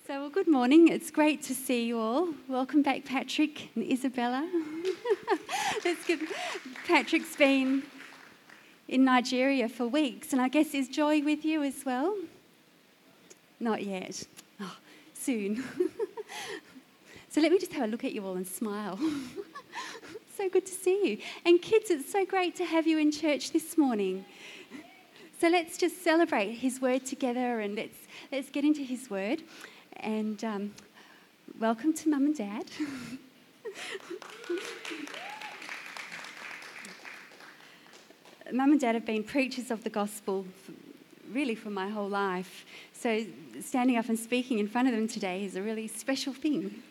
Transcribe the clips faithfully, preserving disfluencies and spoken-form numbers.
So, well, good morning. It's great to see you all. Welcome back, Patrick and Isabella. It's good. Patrick's been in Nigeria for weeks, and I guess is Joy with you as well? Not yet. Oh, soon. So let me just have a look at you all and smile. So good to see you. And kids, it's so great to have you in church this morning. So let's just celebrate his word together, and let's let's get into his word. And um, welcome to Mum and Dad. Mum and Dad have been preachers of the gospel for, really for my whole life. So standing up and speaking in front of them today is a really special thing.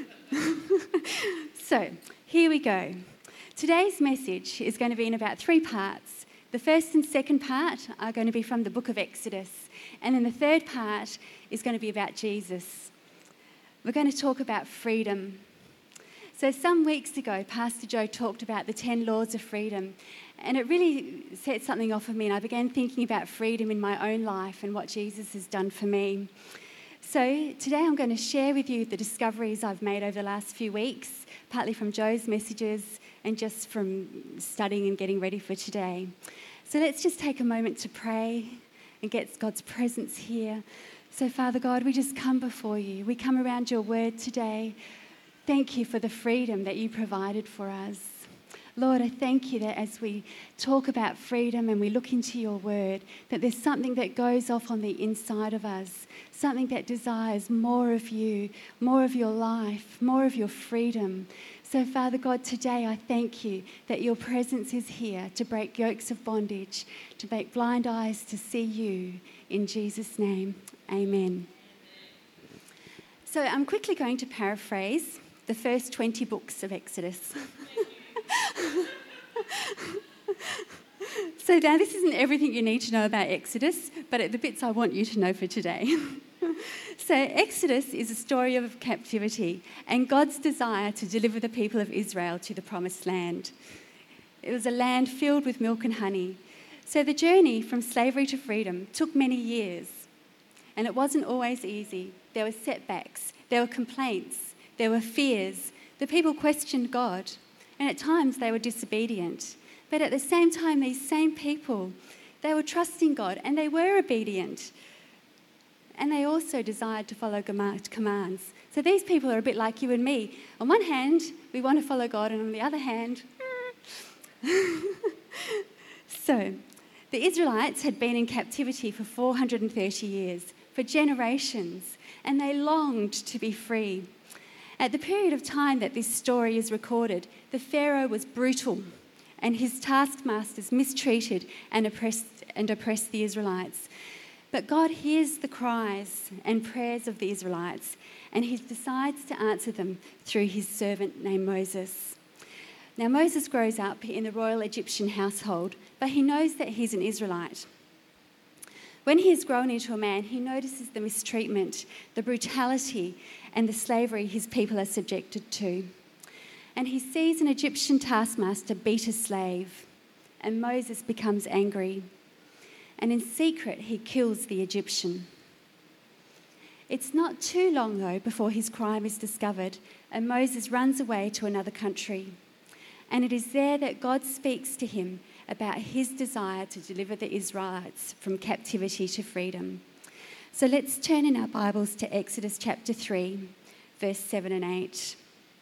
So here we go. Today's message is going to be in about three parts. The first and second part are going to be from the book of Exodus. And then the third part is going to be about Jesus. We're going to talk about freedom. So some weeks ago, Pastor Joe talked about the ten laws of freedom. And it really set something off of me. And I began thinking about freedom in my own life and what Jesus has done for me. So today I'm going to share with you the discoveries I've made over the last few weeks, partly from Joe's messages and just from studying and getting ready for today. So let's just take a moment to pray and get God's presence here. So Father God, we just come before you. We come around your word today. Thank you for the freedom that you provided for us. Lord, I thank you that as we talk about freedom and we look into your word, that there's something that goes off on the inside of us, something that desires more of you, more of your life, more of your freedom. So, Father God, today I thank you that your presence is here to break yokes of bondage, to make blind eyes to see you. In Jesus' name, amen. So I'm quickly going to paraphrase the first twenty books of Exodus. So now this isn't everything you need to know about Exodus, but the bits I want you to know for today. So Exodus is a story of captivity and God's desire to deliver the people of Israel to the promised land. It was a land filled with milk and honey. So the journey from slavery to freedom took many years, and it wasn't always easy. There were setbacks, there were complaints, there were fears. The people questioned God, and at times they were disobedient. But at the same time, these same people, they were trusting God and they were obedient. And they also desired to follow commands. So these people are a bit like you and me. On one hand, we want to follow God, and on the other hand... So, the Israelites had been in captivity for four hundred thirty years, for generations, and they longed to be free. At the period of time that this story is recorded, the Pharaoh was brutal, and his taskmasters mistreated and oppressed, and oppressed the Israelites. But God hears the cries and prayers of the Israelites, and he decides to answer them through his servant named Moses. Now, Moses grows up in the royal Egyptian household, but he knows that he's an Israelite. When he has grown into a man, he notices the mistreatment, the brutality, and the slavery his people are subjected to. And he sees an Egyptian taskmaster beat a slave, and Moses becomes angry. And in secret, he kills the Egyptian. It's not too long, though, before his crime is discovered, and Moses runs away to another country. And it is there that God speaks to him about his desire to deliver the Israelites from captivity to freedom. So let's turn in our Bibles to Exodus chapter three, verse seven and eight.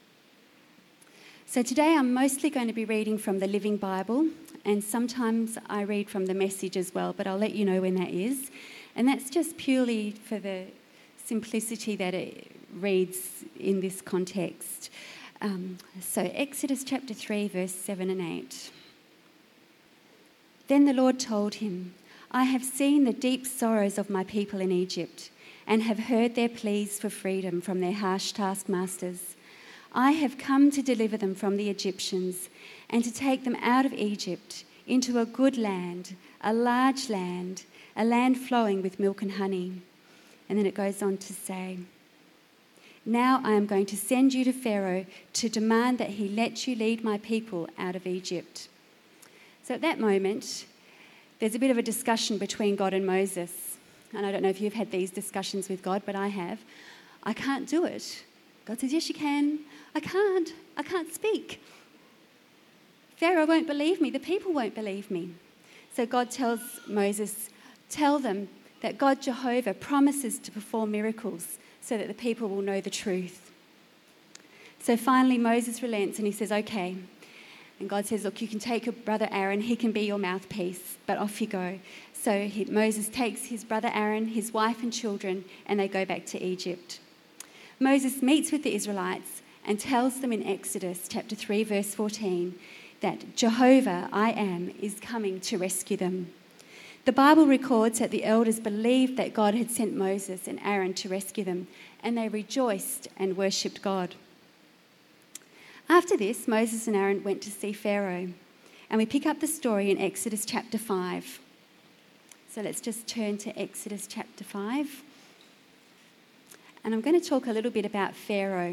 So today I'm mostly going to be reading from the Living Bible, and sometimes I read from the Message as well, but I'll let you know when that is. And that's just purely for the simplicity that it reads in this context. Um, so Exodus chapter three, verse seven and eight. Then the Lord told him, I have seen the deep sorrows of my people in Egypt and have heard their pleas for freedom from their harsh taskmasters. I have come to deliver them from the Egyptians and to take them out of Egypt into a good land, a large land, a land flowing with milk and honey. And then it goes on to say, now I am going to send you to Pharaoh to demand that he let you lead my people out of Egypt. So at that moment, there's a bit of a discussion between God and Moses. And I don't know if you've had these discussions with God, but I have. I can't do it. God says, yes, you can. I can't. I can't speak. Pharaoh won't believe me. The people won't believe me. So God tells Moses, tell them that God Jehovah promises to perform miracles so that the people will know the truth. So finally Moses relents and he says, okay. And God says, look, you can take your brother Aaron. He can be your mouthpiece, but off you go. So he, Moses takes his brother Aaron, his wife and children, and they go back to Egypt. Moses meets with the Israelites and tells them in Exodus chapter three, verse fourteen, that Jehovah, I am, is coming to rescue them. The Bible records that the elders believed that God had sent Moses and Aaron to rescue them, and they rejoiced and worshipped God. After this, Moses and Aaron went to see Pharaoh, and we pick up the story in Exodus chapter five. So let's just turn to Exodus chapter five. And I'm going to talk a little bit about Pharaoh.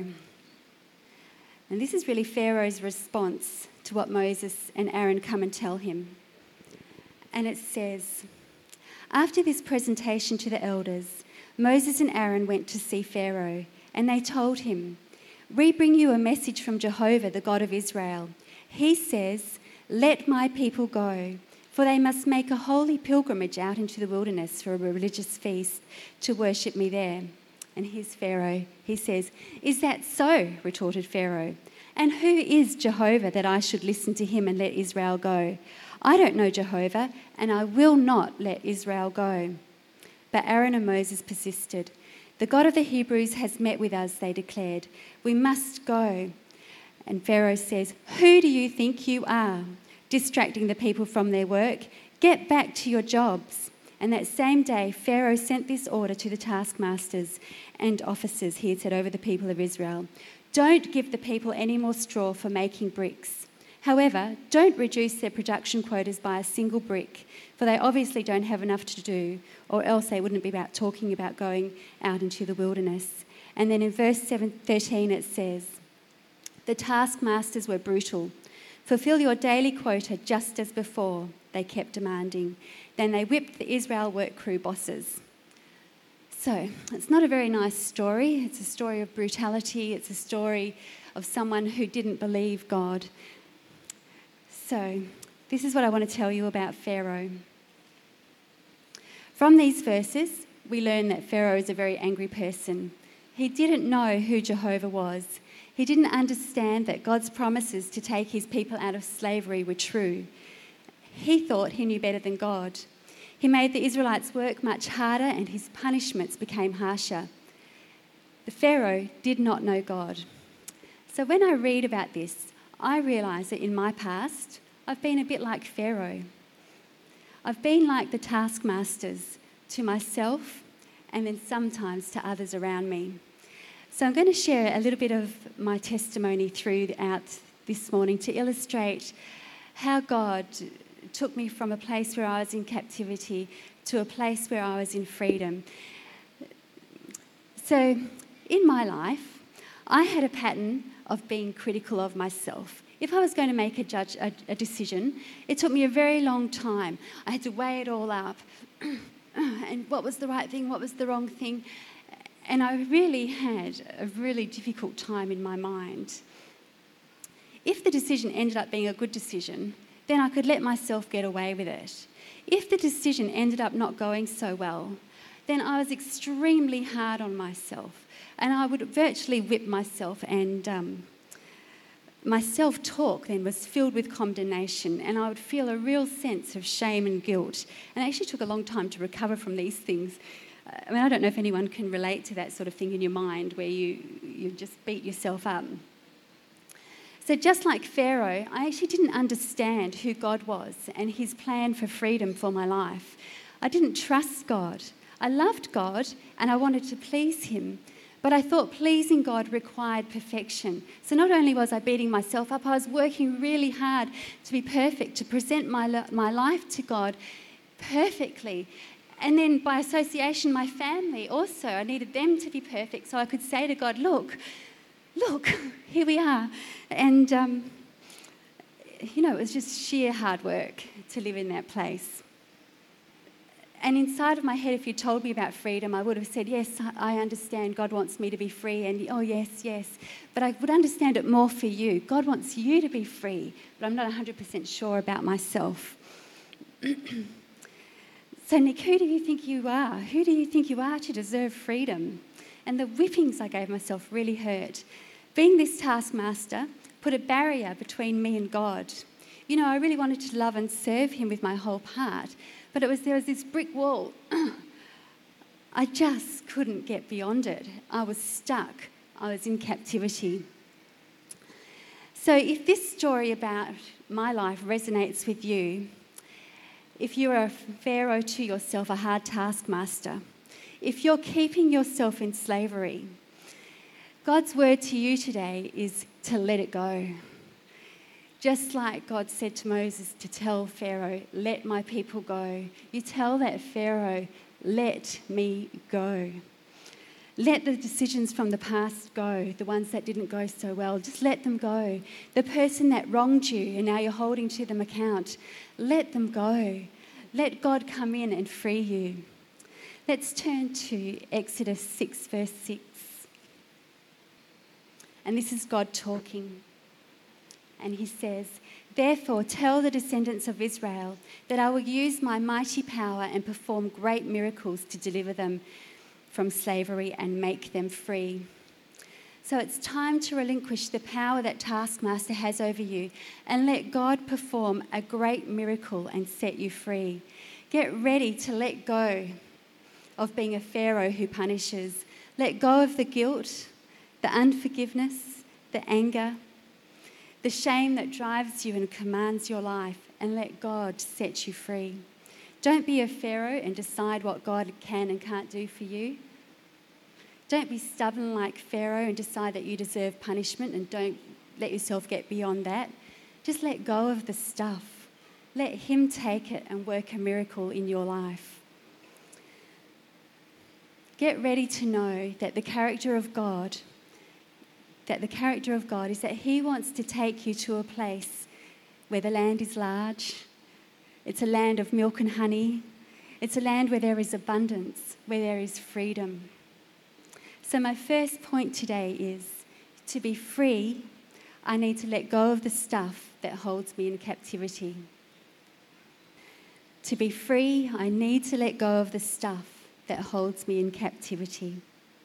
And this is really Pharaoh's response to what Moses and Aaron come and tell him. And it says, after this presentation to the elders, Moses and Aaron went to see Pharaoh, and they told him, we bring you a message from Jehovah, the God of Israel. He says, let my people go, for they must make a holy pilgrimage out into the wilderness for a religious feast to worship me there. And here's Pharaoh. He says, is that so? Retorted Pharaoh. And who is Jehovah that I should listen to him and let Israel go? I don't know Jehovah, and I will not let Israel go. But Aaron and Moses persisted. The God of the Hebrews has met with us, they declared. We must go. And Pharaoh says, who do you think you are, distracting the people from their work? Get back to your jobs. And that same day, Pharaoh sent this order to the taskmasters and officers he had set over the people of Israel. Don't give the people any more straw for making bricks. However, don't reduce their production quotas by a single brick, for they obviously don't have enough to do, or else they wouldn't be about talking about going out into the wilderness. And then in verse thirteen it says, the taskmasters were brutal. Fulfill your daily quota just as before, they kept demanding. Then they whipped the Israel work crew bosses. So it's not a very nice story. It's a story of brutality. It's a story of someone who didn't believe God. So this is what I want to tell you about Pharaoh. From these verses, we learn that Pharaoh is a very angry person. He didn't know who Jehovah was. He didn't understand that God's promises to take his people out of slavery were true. He thought he knew better than God. He made the Israelites work much harder, and his punishments became harsher. The Pharaoh did not know God. So when I read about this, I realise that in my past, I've been a bit like Pharaoh. I've been like the taskmasters to myself and then sometimes to others around me. So I'm going to share a little bit of my testimony throughout this morning to illustrate how God took me from a place where I was in captivity to a place where I was in freedom. So in my life, I had a pattern of being critical of myself. If I was going to make a, judge, a, a decision, it took me a very long time. I had to weigh it all up. And what was the right thing, what was the wrong thing? And I really had a really difficult time in my mind. If the decision ended up being a good decision, then I could let myself get away with it. If the decision ended up not going so well, then I was extremely hard on myself, and I would virtually whip myself, and um, my self-talk then was filled with condemnation, and I would feel a real sense of shame and guilt. And it actually took a long time to recover from these things. I mean, I don't know if anyone can relate to that sort of thing in your mind where you, you just beat yourself up. So just like Pharaoh, I actually didn't understand who God was and his plan for freedom for my life. I didn't trust God. I loved God and I wanted to please him, but I thought pleasing God required perfection. So not only was I beating myself up, I was working really hard to be perfect, to present my, my life to God perfectly. And then by association, my family also, I needed them to be perfect so I could say to God, look, look, here we are. And, um, you know, it was just sheer hard work to live in that place. And inside of my head, if you told me about freedom, I would have said, yes, I understand God wants me to be free. And, oh, yes, yes. But I would understand it more for you. God wants you to be free. But I'm not one hundred percent sure about myself. So, Nick, who do you think you are? Who do you think you are to deserve freedom? And the whippings I gave myself really hurt. Being this taskmaster put a barrier between me and God. You know, I really wanted to love and serve him with my whole heart. But it was there was this brick wall. I just couldn't get beyond it. I was stuck. I was in captivity. So if this story about my life resonates with you, if you're a pharaoh to yourself, a hard taskmaster, if you're keeping yourself in slavery, God's word to you today is to let it go. Just like God said to Moses to tell Pharaoh, let my people go. You tell that Pharaoh, let me go. Let the decisions from the past go, the ones that didn't go so well. Just let them go. The person that wronged you and now you're holding to them account, let them go. Let God come in and free you. Let's turn to Exodus six, verse six. And this is God talking. And he says, therefore tell the descendants of Israel that I will use my mighty power and perform great miracles to deliver them from slavery and make them free. So it's time to relinquish the power that taskmaster has over you and let God perform a great miracle and set you free. Get ready to let go of being a pharaoh who punishes. Let go of the guilt, the unforgiveness, the anger, the shame that drives you and commands your life, and let God set you free. Don't be a pharaoh and decide what God can and can't do for you. Don't be stubborn like Pharaoh and decide that you deserve punishment and don't let yourself get beyond that. Just let go of the stuff. Let him take it and work a miracle in your life. Get ready to know that the character of God that the character of God is that he wants to take you to a place where the land is large. It's a land of milk and honey. It's a land where there is abundance, where there is freedom. So my first point today is to be free, I need to let go of the stuff that holds me in captivity. To be free, I need to let go of the stuff that holds me in captivity.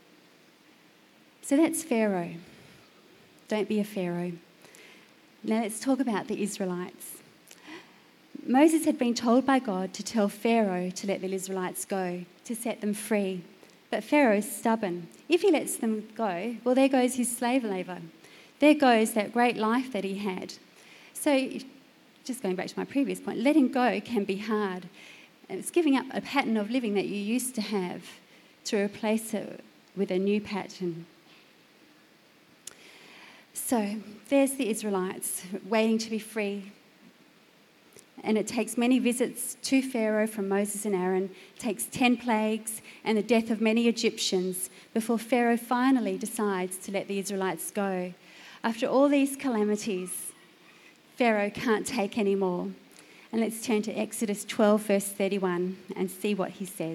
So that's Pharaoh. Don't be a pharaoh. Now let's talk about the Israelites. Moses had been told by God to tell Pharaoh to let the Israelites go, to set them free. But Pharaoh's stubborn. If he lets them go, well, there goes his slave labour. There goes that great life that he had. So, just going back to my previous point, letting go can be hard. It's giving up a pattern of living that you used to have to replace it with a new pattern. So there's the Israelites waiting to be free. And it takes many visits to Pharaoh from Moses and Aaron. It takes ten plagues and the death of many Egyptians before Pharaoh finally decides to let the Israelites go. After all these calamities, Pharaoh can't take any more. And let's turn to Exodus twelve, verse thirty-one, and see what he says.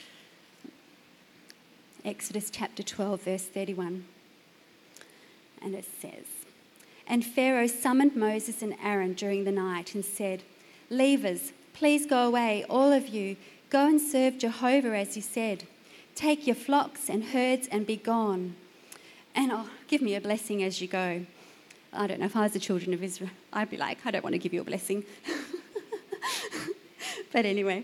Exodus chapter twelve, verse thirty-one. And it says, and Pharaoh summoned Moses and Aaron during the night and said, Leavers, please go away, all of you. Go and serve Jehovah as you said. Take your flocks and herds and be gone. And oh, give me a blessing as you go. I don't know, if I was the children of Israel, I'd be like, I don't want to give you a blessing. But anyway.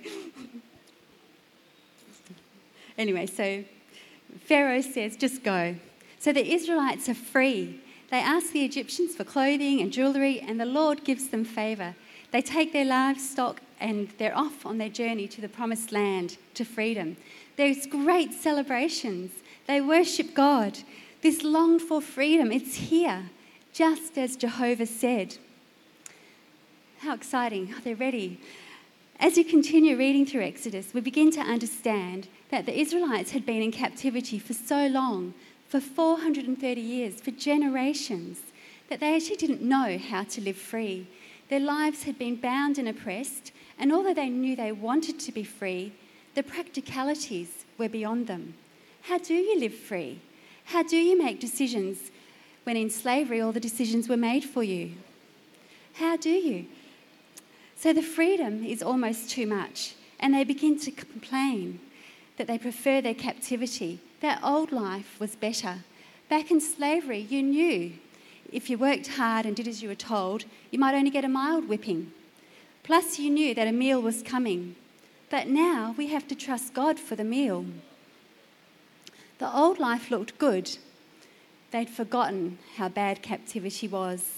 Anyway, so Pharaoh says, just go. So the Israelites are free. They ask the Egyptians for clothing and jewellery, and the Lord gives them favour. They take their livestock and they're off on their journey to the promised land, to freedom. There's great celebrations. They worship God. This longed for freedom, it's here, just as Jehovah said. How exciting. They're ready. As you continue reading through Exodus, we begin to understand that the Israelites had been in captivity for so long, for four hundred thirty years, for generations, that they actually didn't know how to live free. Their lives had been bound and oppressed, and although they knew they wanted to be free, The practicalities were beyond them. How do you live free? How do you make decisions when in slavery all the decisions were made for you? How do you? So the freedom is almost too much, and they begin to complain that they prefer their captivity. Their old life was better. Back in slavery, you knew if you worked hard and did as you were told, you might only get a mild whipping. Plus, you knew that a meal was coming. But now we have to trust God for the meal. The old life looked good. They'd forgotten how bad captivity was.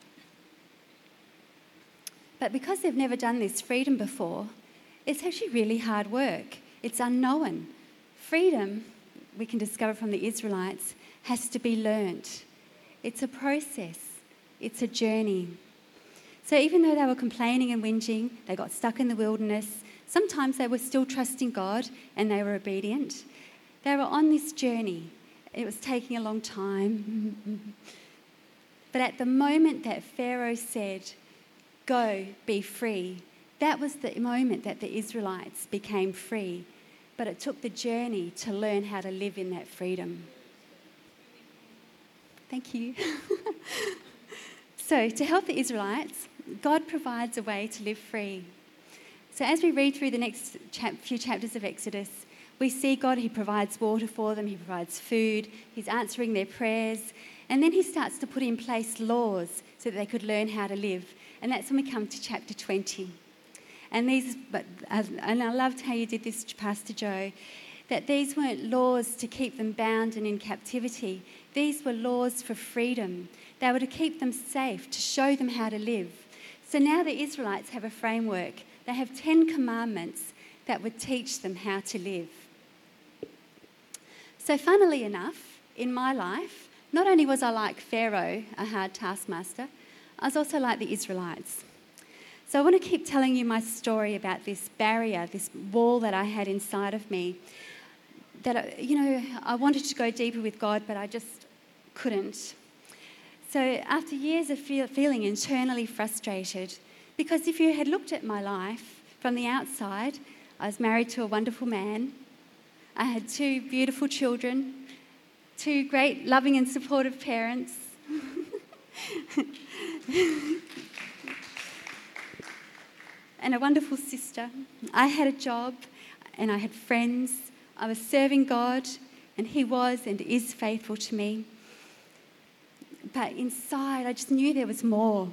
But because they've never done this freedom before, it's actually really hard work. It's unknown. Freedom, we can discover from the Israelites, has to be learnt. It's a process. It's a journey. So even though they were complaining and whinging, they got stuck in the wilderness, sometimes they were still trusting God and they were obedient. They were on this journey. It was taking a long time. But at the moment that Pharaoh said, "Go, be free," that was the moment that the Israelites became free. But it took the journey to learn how to live in that freedom. Thank you. So, to help the Israelites, God provides a way to live free. So as we read through the next chap- few chapters of Exodus, we see God, he provides water for them, he provides food, he's answering their prayers, and then he starts to put in place laws so that they could learn how to live. And that's when we come to chapter twenty. And these, but and I loved how you did this, Pastor Joe, that these weren't laws to keep them bound and in captivity. These were laws for freedom. They were to keep them safe, to show them how to live. So now the Israelites have a framework. They have ten commandments that would teach them how to live. So funnily enough, in my life, not only was I like Pharaoh, a hard taskmaster, I was also like the Israelites. So I want to keep telling you my story about this barrier, this wall that I had inside of me. That, you know, I wanted to go deeper with God, but I just couldn't. So after years of feel, feeling internally frustrated, because if you had looked at my life from the outside, I was married to a wonderful man. I had two beautiful children, two great, loving and supportive parents. And a wonderful sister. I had a job and I had friends. I was serving God and he was and is faithful to me. But inside, I just knew there was more.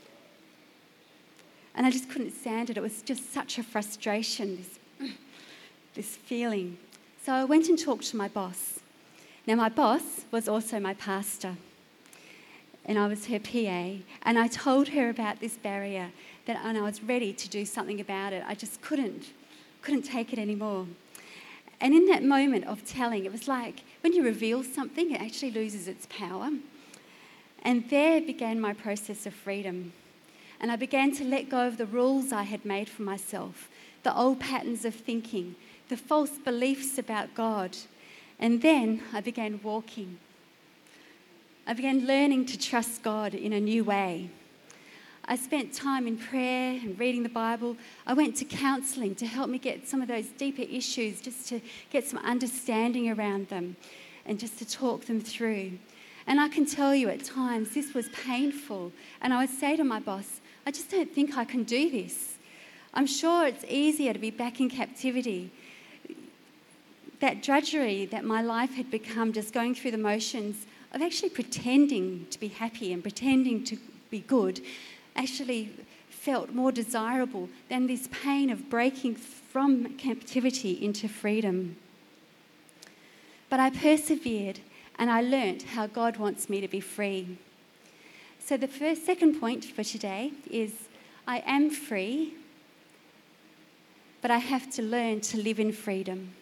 And I just couldn't stand it. It was just such a frustration, this, this feeling. So I went and talked to my boss. Now, my boss was also my pastor, and I was her P A. And I told her about this barrier, that and I was ready to do something about it. I just couldn't, couldn't take it anymore. And in that moment of telling, it was like when you reveal something, it actually loses its power. And there began my process of freedom. And I began to let go of the rules I had made for myself, the old patterns of thinking, the false beliefs about God. And then I began walking. I began learning to trust God in a new way. I spent time in prayer and reading the Bible. I went to counselling to help me get some of those deeper issues, just to get some understanding around them and just to talk them through. And I can tell you at times this was painful. And I would say to my boss, I just don't think I can do this. I'm sure it's easier to be back in captivity. That drudgery that my life had become, just going through the motions of actually pretending to be happy and pretending to be good, actually felt more desirable than this pain of breaking from captivity into freedom. But I persevered and I learnt how God wants me to be free. So the first, second point for today is I am free, but I have to learn to live in freedom.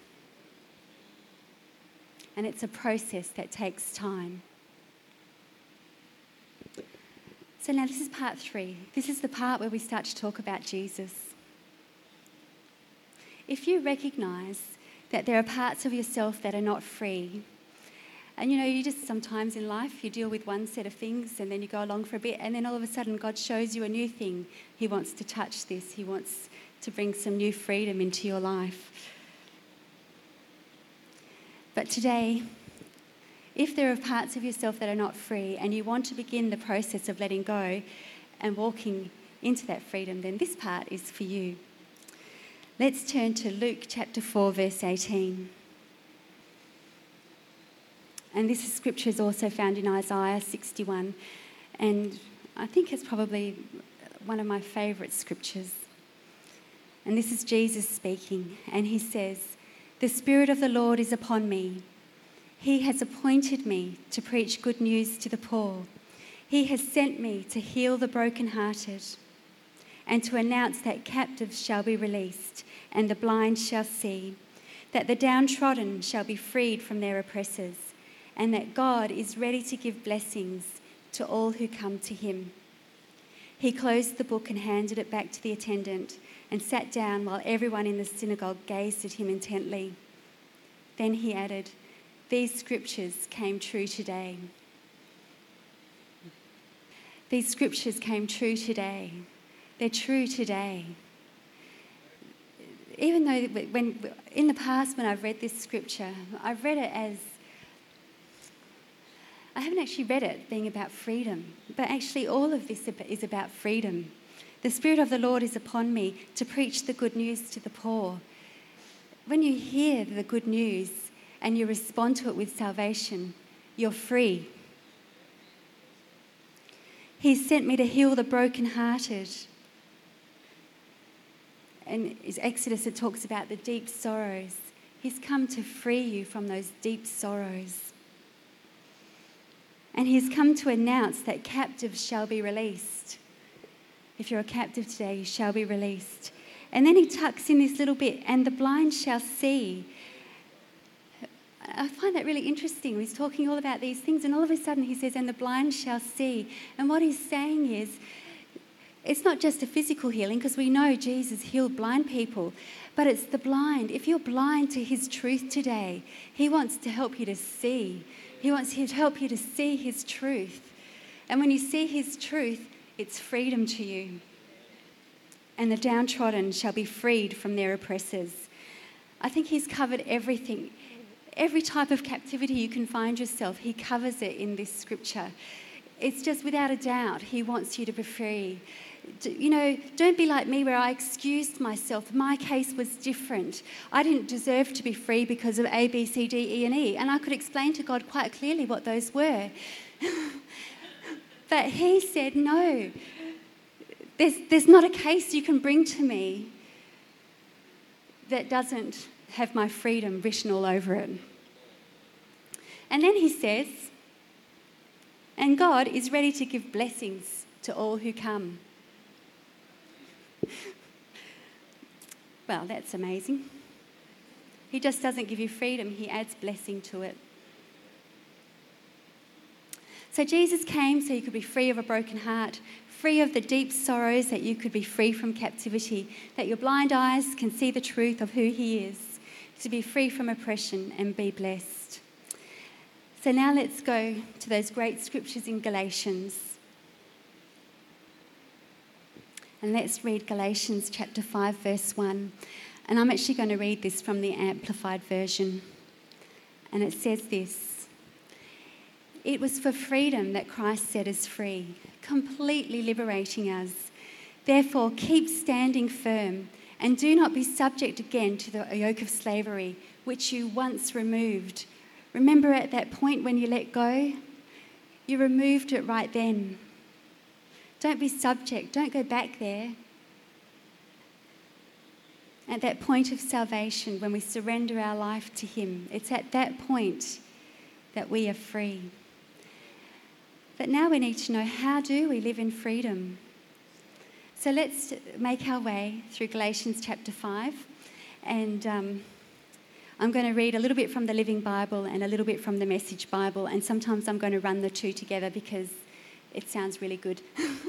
And it's a process that takes time. So now this is part three. This is the part where we start to talk about Jesus. If you recognise that there are parts of yourself that are not free, and you know, you just sometimes in life you deal with one set of things and then you go along for a bit and then all of a sudden God shows you a new thing. He wants to touch this. He wants to bring some new freedom into your life. But today, if there are parts of yourself that are not free and you want to begin the process of letting go and walking into that freedom, then this part is for you. Let's turn to Luke chapter four, verse eighteen. And this scripture is also found in Isaiah sixty-one. And I think it's probably one of my favourite scriptures. And this is Jesus speaking. And he says, "The Spirit of the Lord is upon me. He has appointed me to preach good news to the poor. He has sent me to heal the brokenhearted and to announce that captives shall be released and the blind shall see, that the downtrodden shall be freed from their oppressors, and that God is ready to give blessings to all who come to him." He closed the book and handed it back to the attendant and sat down while everyone in the synagogue gazed at him intently. Then he added, "These scriptures came true today." These scriptures came true today. They're true today. Even though when in the past when I've read this scripture, I've read it as, I haven't actually read it being about freedom, but actually all of this is about freedom. The Spirit of the Lord is upon me to preach the good news to the poor. When you hear the good news and you respond to it with salvation, you're free. He sent me to heal the brokenhearted. And in Exodus, it talks about the deep sorrows. He's come to free you from those deep sorrows. And he's come to announce that captives shall be released. If you're a captive today, you shall be released. And then he tucks in this little bit, "and the blind shall see." I find that really interesting. He's talking all about these things, and all of a sudden he says, "and the blind shall see." And what he's saying is, it's not just a physical healing, because we know Jesus healed blind people, but it's the blind. If you're blind to his truth today, he wants to help you to see. He wants to help you to see his truth. And when you see his truth, it's freedom to you. "And the downtrodden shall be freed from their oppressors." I think he's covered everything. Every type of captivity you can find yourself, he covers it in this scripture. It's just without a doubt, he wants you to be free. You know, don't be like me where I excused myself. My case was different. I didn't deserve to be free because of A, B, C, D, E, and E. And I could explain to God quite clearly what those were. But he said, no, there's, there's not a case you can bring to me that doesn't have my freedom written all over it. And then he says, "and God is ready to give blessings to all who come." Well, that's amazing. He just doesn't give you freedom, he adds blessing to it. So Jesus came so you could be free of a broken heart, free of the deep sorrows, that you could be free from captivity, that your blind eyes can see the truth of who he is, to be free from oppression and be blessed. So now let's go to those great scriptures in Galatians. And let's read Galatians chapter five, verse one. And I'm actually going to read this from the Amplified Version. And it says this: "It was for freedom that Christ set us free, completely liberating us. Therefore, keep standing firm and do not be subject again to the yoke of slavery, which you once removed." Remember at that point when you let go? You removed it right then. Don't be subject. Don't go back there. At that point of salvation, when we surrender our life to him, it's at that point that we are free. But now we need to know, how do we live in freedom? So let's make our way through Galatians chapter five. And um, I'm going to read a little bit from the Living Bible and a little bit from the Message Bible. And sometimes I'm going to run the two together because it sounds really good.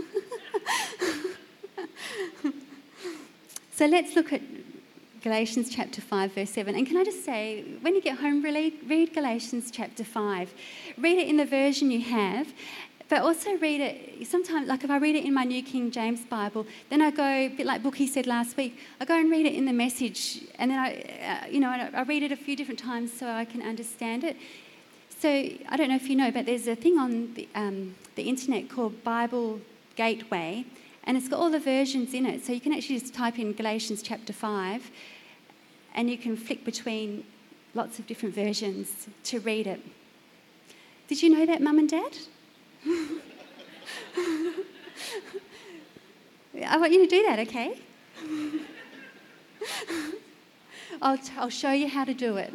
So let's look at Galatians chapter five, verse seven. And can I just say, when you get home, really read Galatians chapter five. Read it in the version you have, But also read it, sometimes, like if I read it in my New King James Bible, then I go, a bit like Bookie said last week, I go and read it in the Message, and then I, uh, you know, I read it a few different times so I can understand it. So I don't know if you know, but there's a thing on the, um, the internet called Bible Gateway, and it's got all the versions in it. So you can actually just type in Galatians chapter five, and you can flick between lots of different versions to read it. Did you know that, Mum and Dad? I want you to do that, okay? I'll, t- I'll show you how to do it.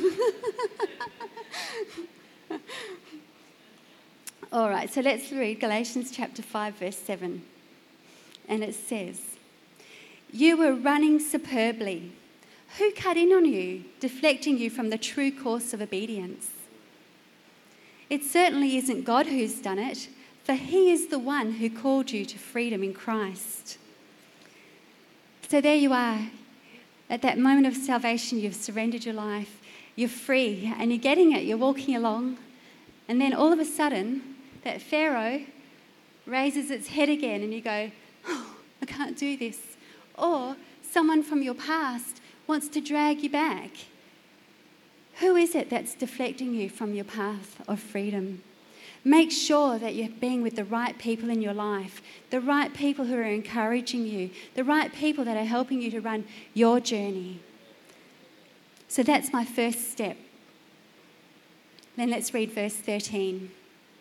All right, so let's read Galatians chapter five, verse seven. And it says, "You were running superbly. Who cut in on you, deflecting you from the true course of obedience? It certainly isn't God who's done it, for he is the one who called you to freedom in Christ." So there you are. At that moment of salvation, you've surrendered your life, you're free, and you're getting it, you're walking along. And then all of a sudden, that Pharaoh raises its head again, and you go, "Oh, I can't do this." Or someone from your past wants to drag you back. Who is it that's deflecting you from your path of freedom? Make sure that you're being with the right people in your life, the right people who are encouraging you, the right people that are helping you to run your journey. So that's my first step. Then let's read verse thirteen.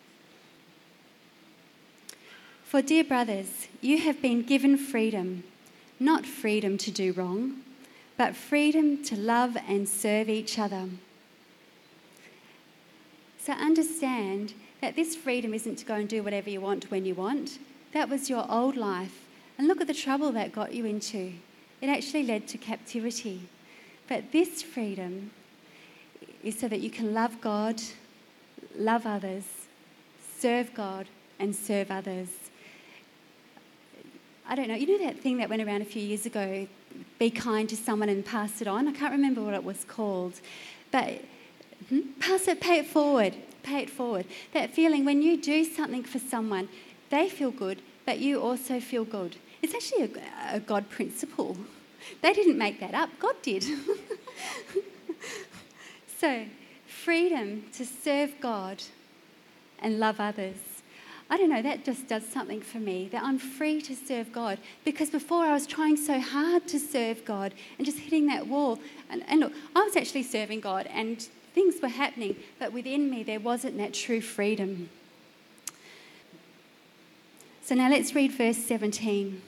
"For, dear brothers, you have been given freedom, not freedom to do wrong, but freedom to love and serve each other." So understand that this freedom isn't to go and do whatever you want when you want. That was your old life. And look at the trouble that got you into. It actually led to captivity. But this freedom is so that you can love God, love others, serve God, and serve others. I don't know, you know that thing that went around a few years ago, be kind to someone and pass it on? I can't remember what it was called. But hmm, pass it, pay it forward, pay it forward. That feeling when you do something for someone, they feel good, but you also feel good. It's actually a, a God principle. They didn't make that up, God did. So, freedom to serve God and love others. I don't know, that just does something for me, that I'm free to serve God. Because before I was trying so hard to serve God and just hitting that wall. And, and look, I was actually serving God and things were happening, but within me there wasn't that true freedom. So now let's read verse seventeen.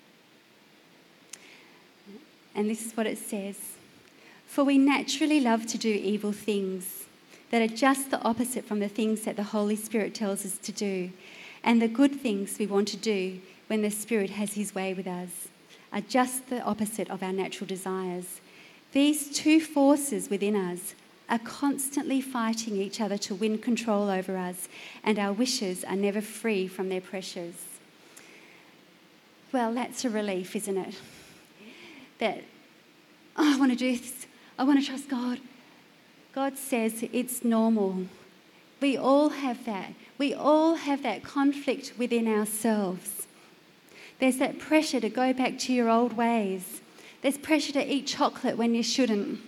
And this is what it says. "For we naturally love to do evil things that are just the opposite from the things that the Holy Spirit tells us to do. And the good things we want to do when the Spirit has his way with us are just the opposite of our natural desires. These two forces within us are constantly fighting each other to win control over us, and our wishes are never free from their pressures." Well, that's a relief, isn't it? That, oh, I want to do this. I want to trust God. God says it's normal. We all have that. We all have that conflict within ourselves. There's that pressure to go back to your old ways. There's pressure to eat chocolate when you shouldn't.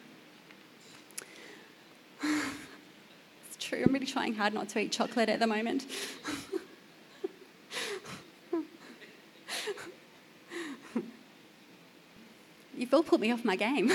It's true. I'm really trying hard not to eat chocolate at the moment. You've all put me off my game.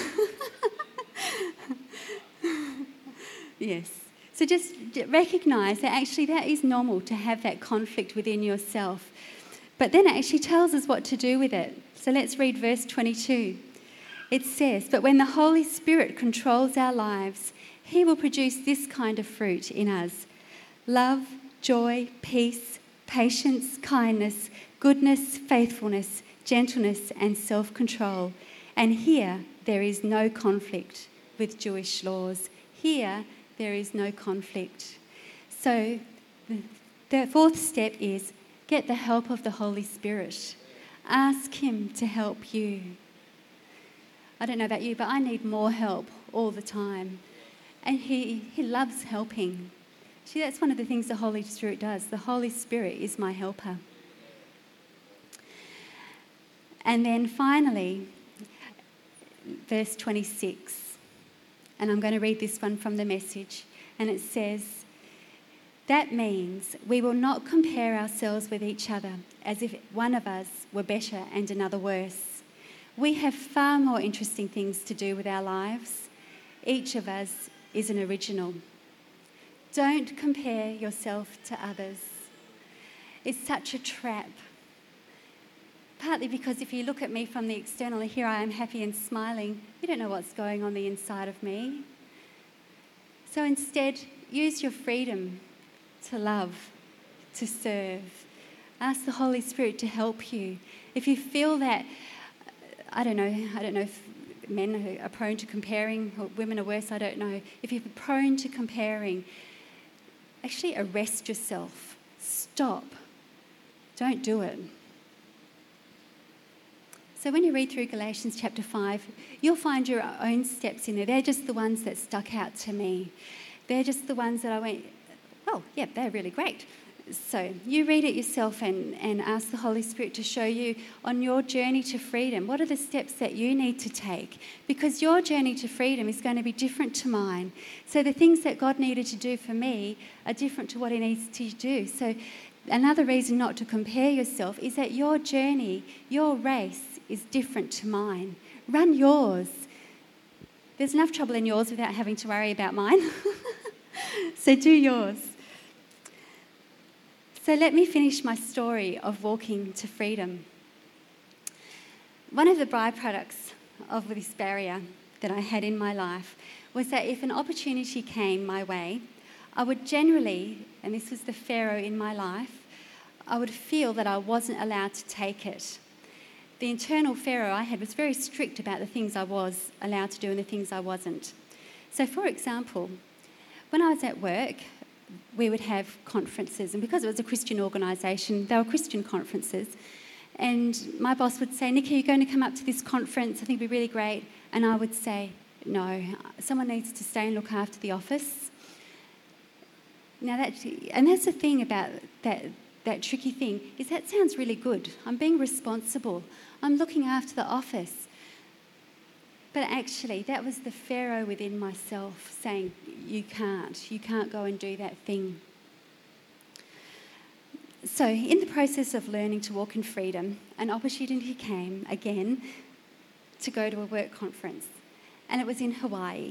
Yes. So just recognise that actually that is normal to have that conflict within yourself. But then it actually tells us what to do with it. So let's read verse twenty-two. It says, "But when the Holy Spirit controls our lives, he will produce this kind of fruit in us: love, joy, peace, patience, kindness, goodness, faithfulness, gentleness, and self-control. And here there is no conflict with Jewish laws." Here there is no conflict. So the, the fourth step is get the help of the Holy Spirit. Ask him to help you. I don't know about you, but I need more help all the time. And he, he loves helping. See, that's one of the things the Holy Spirit does. The Holy Spirit is my helper. And then finally, verse twenty-six, and I'm going to read this one from the Message, and it says, "That means we will not compare ourselves with each other as if one of us were better and another worse. We have far more interesting things to do with our lives. Each of us is an original. Don't compare yourself to others." It's such a trap. Partly because if you look at me from the external, here I am happy and smiling, you don't know what's going on the inside of me. So instead, use your freedom to love, to serve. Ask the Holy Spirit to help you. If you feel that, I don't know, I don't know if men are prone to comparing or women are worse, I don't know. If you're prone to comparing, actually arrest yourself. Stop. Don't do it. So when you read through Galatians chapter five, you'll find your own steps in there. They're just the ones that stuck out to me. They're just the ones that I went, oh, yeah, they're really great. So you read it yourself and, and ask the Holy Spirit to show you on your journey to freedom, what are the steps that you need to take? Because your journey to freedom is going to be different to mine. So the things that God needed to do for me are different to what he needs to do. So another reason not to compare yourself is that your journey, your race is different to mine. Run yours. There's enough trouble in yours without having to worry about mine. So do yours. So let me finish my story of walking to freedom. One of the byproducts of this barrier that I had in my life was that if an opportunity came my way, I would generally, and this was the Pharaoh in my life, I would feel that I wasn't allowed to take it. The internal Pharaoh I had was very strict about the things I was allowed to do and the things I wasn't. So for example, when I was at work, we would have conferences, and because it was a Christian organisation, they were Christian conferences, and my boss would say, "Nikki, are you going to come up to this conference? I think it'd be really great." And I would say, "No, someone needs to stay and look after the office." Now that, and that's the thing about that, that tricky thing, is that sounds really good. I'm being responsible. I'm looking after the office. But actually, that was the Pharaoh within myself saying, you can't, you can't go and do that thing. So in the process of learning to walk in freedom, an opportunity came again to go to a work conference, and it was in Hawaii.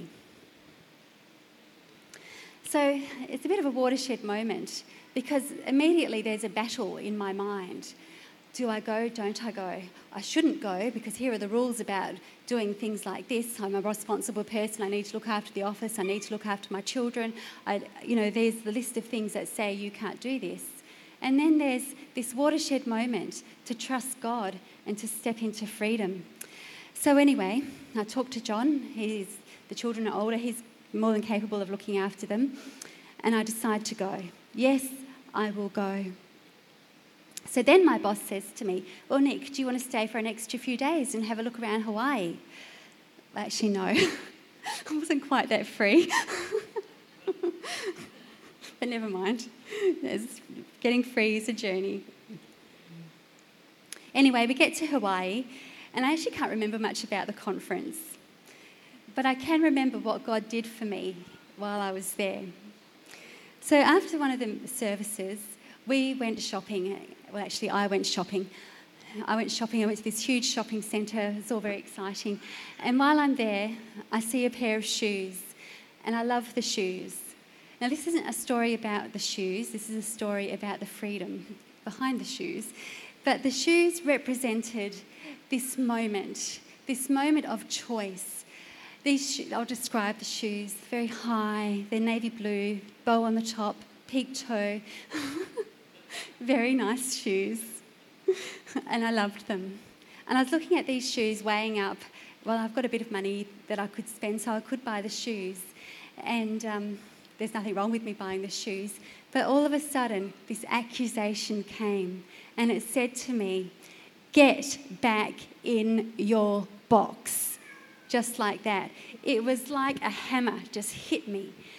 So it's a bit of a watershed moment because immediately there's a battle in my mind. Do I go? Don't I go? I shouldn't go because here are the rules about doing things like this. I'm a responsible person. I need to look after the office. I need to look after my children. I, you know, there's the list of things that say you can't do this. And then there's this watershed moment to trust God and to step into freedom. So anyway, I talked to John. He's, the children are older. He's more than capable of looking after them. And I decide to go. Yes, I will go. So then my boss says to me, "Well, Nick, do you want to stay for an extra few days and have a look around Hawaii?" Well, actually, no. I wasn't quite that free. But never mind. It's, getting free is a journey. Anyway, we get to Hawaii, and I actually can't remember much about the conference. But I can remember what God did for me while I was there. So after one of the services, we went shopping. Well, actually, I went shopping. I went shopping. I went to this huge shopping centre. It's all very exciting. And while I'm there, I see a pair of shoes, and I love the shoes. Now, this isn't a story about the shoes. This is a story about the freedom behind the shoes. But the shoes represented this moment, this moment of choice. These sho- I'll describe the shoes. Very high. They're navy blue, bow on the top, peaked toe. Very nice shoes, and I loved them. And I was looking at these shoes, weighing up, well, I've got a bit of money that I could spend, so I could buy the shoes. And um, there's nothing wrong with me buying the shoes. But all of a sudden, this accusation came, and it said to me, "Get back in your box." Just like that. It was like a hammer just hit me.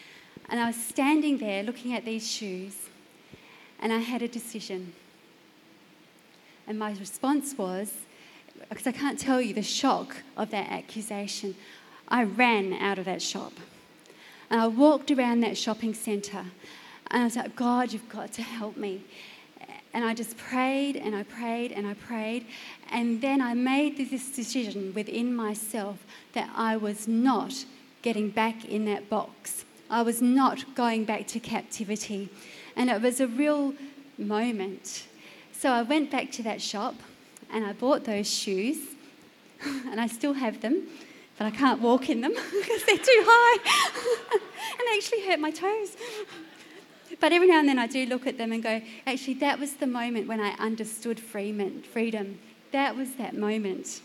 And I was standing there looking at these shoes, and I had a decision. And my response was, because I can't tell you the shock of that accusation, I ran out of that shop. And I walked around that shopping centre, and I was like, God, you've got to help me. And I just prayed and I prayed and I prayed. And then I made this decision within myself that I was not getting back in that box. I was not going back to captivity. And it was a real moment. So I went back to that shop and I bought those shoes. And I still have them, but I can't walk in them because they're too high. And they actually hurt my toes. But every now and then I do look at them and go, actually, that was the moment when I understood freedom. That was that moment.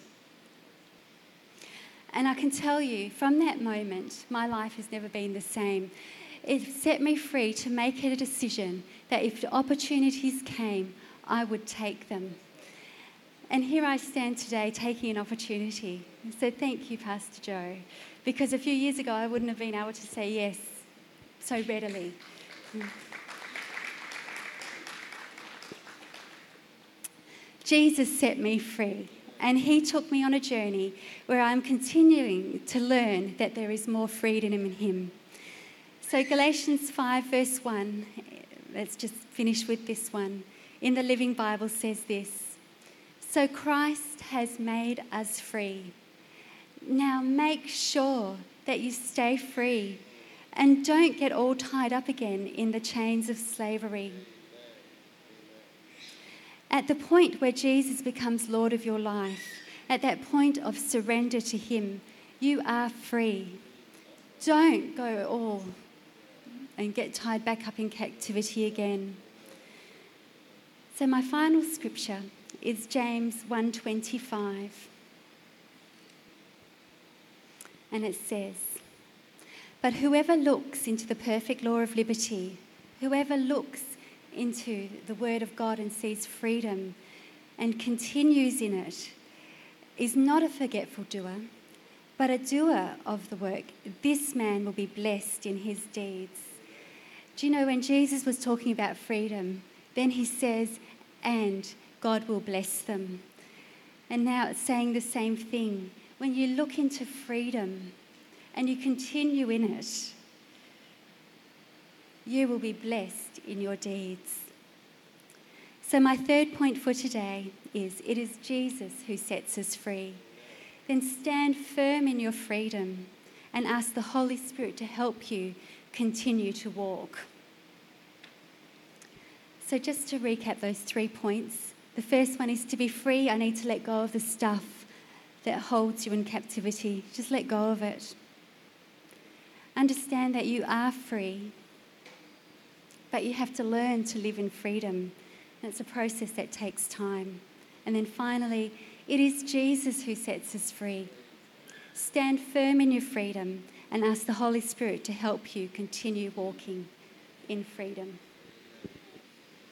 And I can tell you, from that moment, my life has never been the same. It set me free to make a decision that if the opportunities came, I would take them. And here I stand today taking an opportunity. So thank you, Pastor Joe, because a few years ago I wouldn't have been able to say yes so readily. Jesus set me free, and he took me on a journey where I'm continuing to learn that there is more freedom in him. So Galatians five verse one, let's just finish with this one. In the Living Bible says this: so Christ has made us free. Now make sure that you stay free and don't get all tied up again in the chains of slavery. At the point where Jesus becomes Lord of your life, at that point of surrender to him, you are free. Don't go all and get tied back up in captivity again. So my final scripture is James one twenty-five. And it says, but whoever looks into the perfect law of liberty, whoever looks into the word of God and sees freedom and continues in it, is not a forgetful doer, but a doer of the work. This man will be blessed in his deeds. Do you know, when Jesus was talking about freedom, then he says, and God will bless them. And now it's saying the same thing. When you look into freedom and you continue in it, you will be blessed in your deeds. So my third point for today is, it is Jesus who sets us free. Then stand firm in your freedom and ask the Holy Spirit to help you continue to walk. So just to recap those three points, the first one is to be free, I need to let go of the stuff that holds you in captivity. Just let go of it. Understand that you are free, but you have to learn to live in freedom. And it's a process that takes time. And then finally, it is Jesus who sets us free. Stand firm in your freedom and ask the Holy Spirit to help you continue walking in freedom.